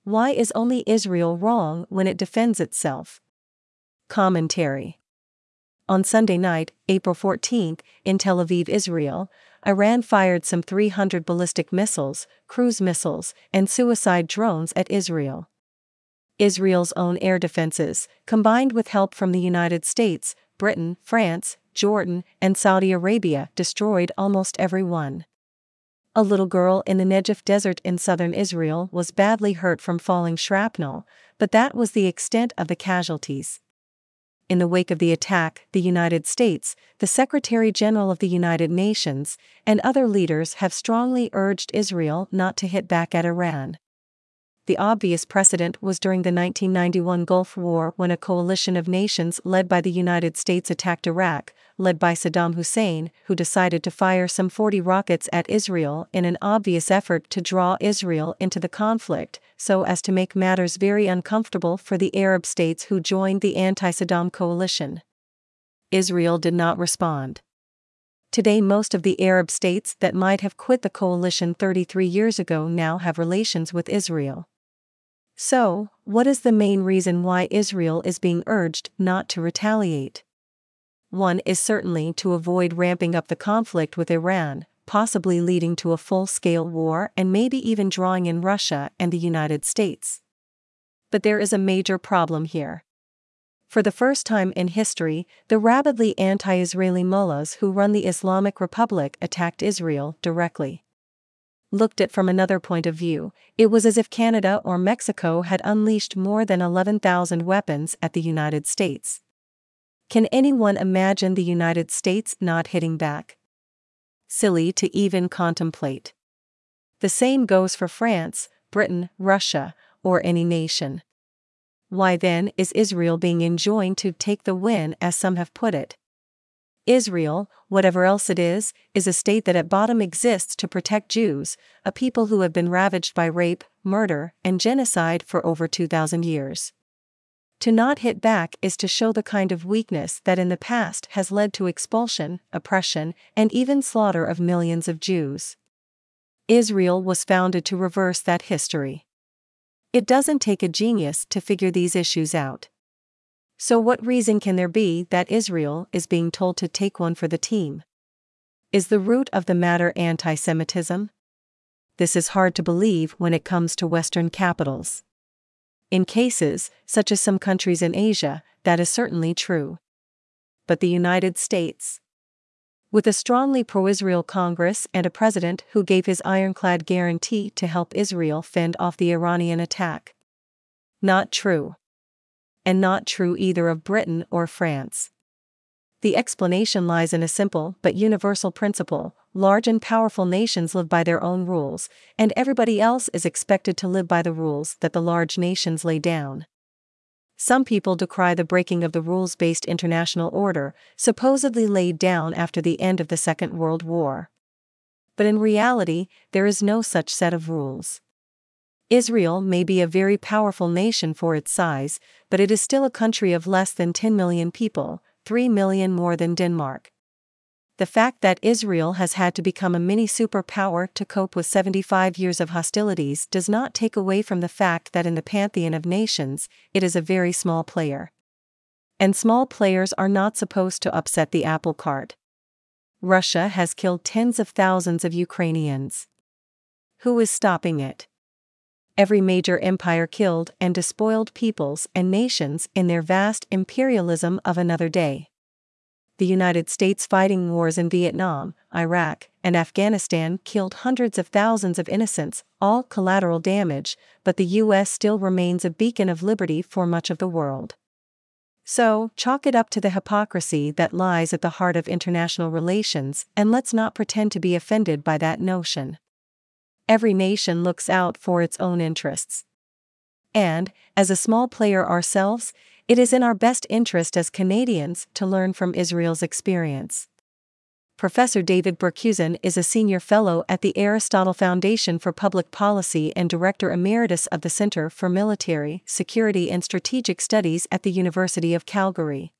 Why is only Israel wrong when it defends itself? Commentary. On Sunday night, April 14, in Tel Aviv, Israel, Iran fired some 300 ballistic missiles, cruise missiles, and suicide drones at Israel. Israel's own air defenses, combined with help from the United States, Britain, France, Jordan, and Saudi Arabia, destroyed almost every one. A little girl in the Negev desert in southern Israel was badly hurt from falling shrapnel, but that was the extent of the casualties. In the wake of the attack, the United States, the Secretary General of the United Nations, and other leaders have strongly urged Israel not to hit back at Iran. The obvious precedent was during the 1991 Gulf War, when a coalition of nations led by the United States attacked Iraq, led by Saddam Hussein, who decided to fire some 40 rockets at Israel in an obvious effort to draw Israel into the conflict, so as to make matters very uncomfortable for the Arab states who joined the anti-Saddam coalition. Israel did not respond. Today, most of the Arab states that might have quit the coalition 33 years ago now have relations with Israel. So, what is the main reason why Israel is being urged not to retaliate? One is certainly to avoid ramping up the conflict with Iran, possibly leading to a full-scale war and maybe even drawing in Russia and the United States. But there is a major problem here. For the first time in history, the rabidly anti-Israeli mullahs who run the Islamic Republic attacked Israel directly. Looked at from another point of view, it was as if Canada or Mexico had unleashed more than 11,000 weapons at the United States. Can anyone imagine the United States not hitting back? Silly to even contemplate. The same goes for France, Britain, Russia, or any nation. Why then is Israel being enjoined to take the win, as some have put it? Israel, whatever else it is a state that at bottom exists to protect Jews, a people who have been ravaged by rape, murder, and genocide for over 2,000 years. To not hit back is to show the kind of weakness that in the past has led to expulsion, oppression, and even slaughter of millions of Jews. Israel was founded to reverse that history. It doesn't take a genius to figure these issues out. So what reason can there be that Israel is being told to take one for the team? Is the root of the matter anti-Semitism? This is hard to believe when it comes to Western capitals. In cases, such as some countries in Asia, that is certainly true. But the United States? With a strongly pro-Israel Congress and a president who gave his ironclad guarantee to help Israel fend off the Iranian attack? Not true. And not true either of Britain or France. The explanation lies in a simple but universal principle: large and powerful nations live by their own rules, and everybody else is expected to live by the rules that the large nations lay down. Some people decry the breaking of the rules-based international order, supposedly laid down after the end of the Second World War. But in reality, there is no such set of rules. Israel may be a very powerful nation for its size, but it is still a country of less than 10 million people, 3 million more than Denmark. The fact that Israel has had to become a mini superpower to cope with 75 years of hostilities does not take away from the fact that in the pantheon of nations, it is a very small player. And small players are not supposed to upset the apple cart. Russia has killed tens of thousands of Ukrainians. Who is stopping it? Every major empire killed and despoiled peoples and nations in their vast imperialism of another day. The United States fighting wars in Vietnam, Iraq, and Afghanistan killed hundreds of thousands of innocents, all collateral damage, but the U.S. still remains a beacon of liberty for much of the world. So, chalk it up to the hypocrisy that lies at the heart of international relations, and let's not pretend to be offended by that notion. Every nation looks out for its own interests. And, as a small player ourselves, it is in our best interest as Canadians to learn from Israel's experience. Professor David Berkusen is a senior fellow at the Aristotle Foundation for Public Policy and Director Emeritus of the Centre for Military, Security and Strategic Studies at the University of Calgary.